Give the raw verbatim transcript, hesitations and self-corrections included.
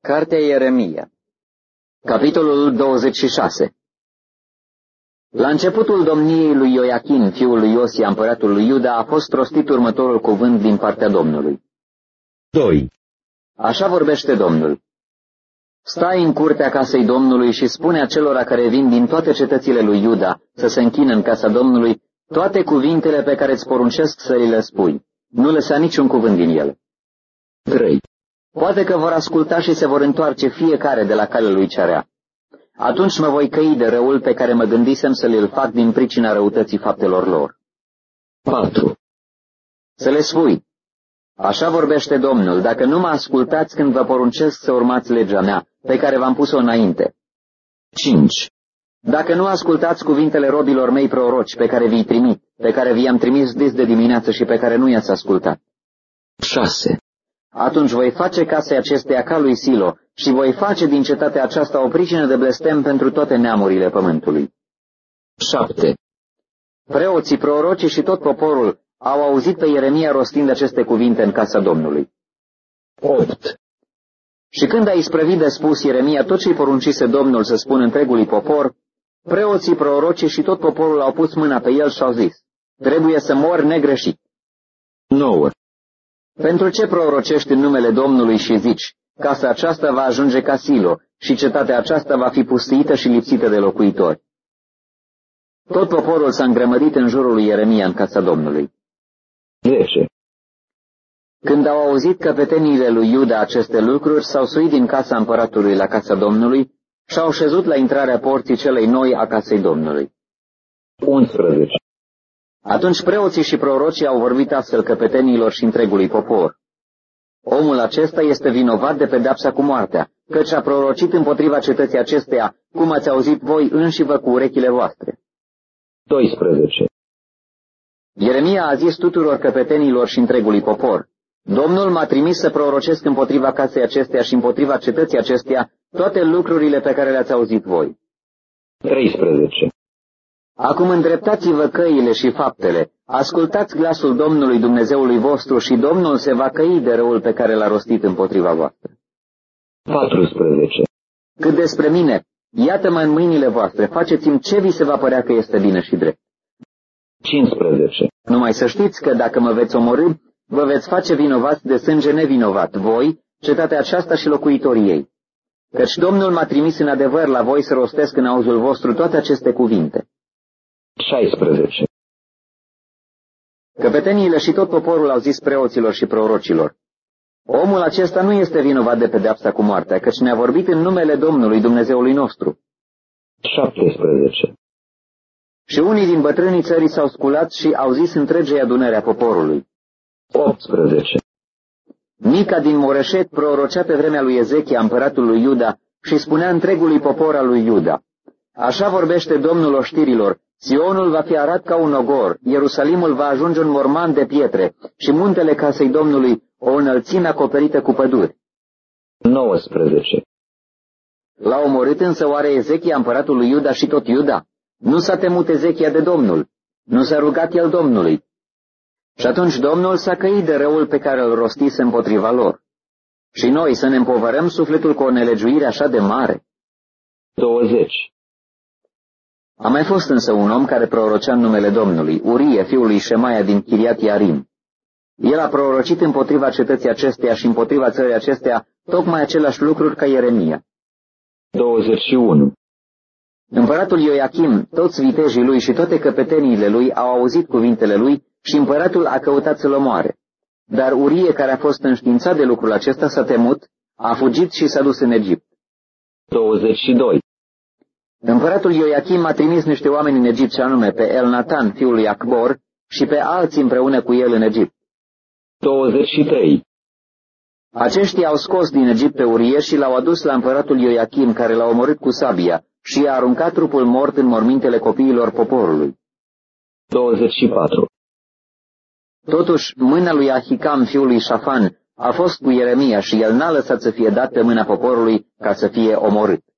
Cartea Ieremia, capitolul douăzeci și șase. La începutul domniei lui Ioachim, fiul lui Iosia, împăratul lui Iuda, a fost rostit următorul cuvânt din partea Domnului. doi. Așa vorbește Domnul. Stai în curtea casei Domnului și spune acelora care vin din toate cetățile lui Iuda să se închină în casa Domnului toate cuvintele pe care îți poruncesc să li le spui. Nu lăsa niciun cuvânt din ele. trei. Poate că vor asculta și se vor întoarce fiecare de la calea lui cea rea. Atunci mă voi căi de răul pe care mă gândisem să le-l fac din pricina răutății faptelor lor. patru. Să le spui, așa vorbește Domnul, dacă nu mă ascultați când vă poruncesc să urmați legea mea, pe care v-am pus-o înainte. cinci. Dacă nu ascultați cuvintele robilor mei proroci pe care vi-i trimit, pe care vi-am trimis dis de dimineață și pe care nu i-ați ascultat. șase. Atunci voi face casei acesteia ca lui Silo și voi face din cetatea aceasta o pricină de blestem pentru toate neamurile pământului. șapte. Preoții, prorocii și tot poporul au auzit pe Ieremia rostind aceste cuvinte în casa Domnului. opt. Și când a isprăvit de spus Ieremia tot ce-i poruncise Domnul să spună întregului popor, preoții, prorocii și tot poporul au pus mâna pe el și au zis, trebuie să mor negreșit. nouă. Pentru ce prorocești în numele Domnului și zici, casa aceasta va ajunge ca Silo și cetatea aceasta va fi pustiită și lipsită de locuitori? Tot poporul s-a îngrămădit în jurul lui Ieremia în casa Domnului. zece. Când au auzit căpeteniile lui Iuda aceste lucruri, s-au suit din casa împăratului la casa Domnului și au șezut la intrarea porții celei noi a casei Domnului. unsprezece. Atunci preoții și prorocii au vorbit astfel căpeteniilor și întregului popor. Omul acesta este vinovat de pedeapsa cu moartea, căci a prorocit împotriva cetății acesteia, cum ați auzit voi înșivă cu urechile voastre. doisprezece. Ieremia a zis tuturor căpetenilor și întregului popor, Domnul m-a trimis să prorocesc împotriva casei acesteia și împotriva cetății acesteia toate lucrurile pe care le-ați auzit voi. treisprezece. Acum îndreptați-vă căile și faptele, ascultați glasul Domnului Dumnezeului vostru și Domnul se va căi de răul pe care l-a rostit împotriva voastră. paisprezece. Cât despre mine, iată-mă în mâinile voastre, faceți-mi ce vi se va părea că este bine și drept. cincisprezece. Numai să știți că dacă mă veți omorî, vă veți face vinovați de sânge nevinovat, voi, cetatea aceasta și locuitorii ei. Căci Domnul m-a trimis în adevăr la voi să rostesc în auzul vostru toate aceste cuvinte. șaisprezece. Căpeteniile și tot poporul au zis preoților și prorocilor, omul acesta nu este vinovat de pedeapsa cu moartea, căci ne-a vorbit în numele Domnului Dumnezeului nostru. șaptesprezece. Și unii din bătrânii țării s-au sculat și au zis întregei adunări a poporului. optsprezece. Mica din Moreșet prorocea pe vremea lui Ezechia, împăratul lui Iuda, și spunea întregului popor al lui Iuda, așa vorbește Domnul oștirilor, Sionul va fi arat ca un ogor, Ierusalimul va ajunge un morman de pietre și muntele casei Domnului o înălțime acoperită cu păduri. nouăsprezece. L-a omorât însă oare Ezechia, împăratul lui Iuda și tot Iuda? Nu s-a temut Ezechia de Domnul, nu s-a rugat el Domnului. Și atunci Domnul s-a căit de răul pe care îl rostise împotriva lor. Și noi să ne împovărăm sufletul cu o nelegiuire așa de mare. douăzeci. A mai fost însă un om care prorocea în numele Domnului, Urie, fiul lui Șemaia din Chiriat Iarim. El a prorocit împotriva cetății acesteia și împotriva țării acesteia tocmai același lucruri ca Ieremia. douăzeci și unu. Împăratul Ioachim, toți vitejii lui și toate căpeteniile lui au auzit cuvintele lui și împăratul a căutat să-l omoare. Dar Urie, care a fost înștiințat de lucrul acesta, s-a temut, a fugit și s-a dus în Egipt. douăzeci și doi. Împăratul Ioachim a trimis niște oameni în Egipt, și anume pe Elnatan, fiul lui Acbor, și pe alții împreună cu el în Egipt. douăzeci și trei. Aceștia au scos din Egipt pe Urie și l-au adus la împăratul Ioachim, care l-a omorât cu sabia și i-a aruncat trupul mort în mormintele copiilor poporului. douăzeci și patru. Totuși, mâna lui Ahicam, fiul lui Șafan, a fost cu Ieremia și el n-a lăsat să fie dat pe mâna poporului ca să fie omorât.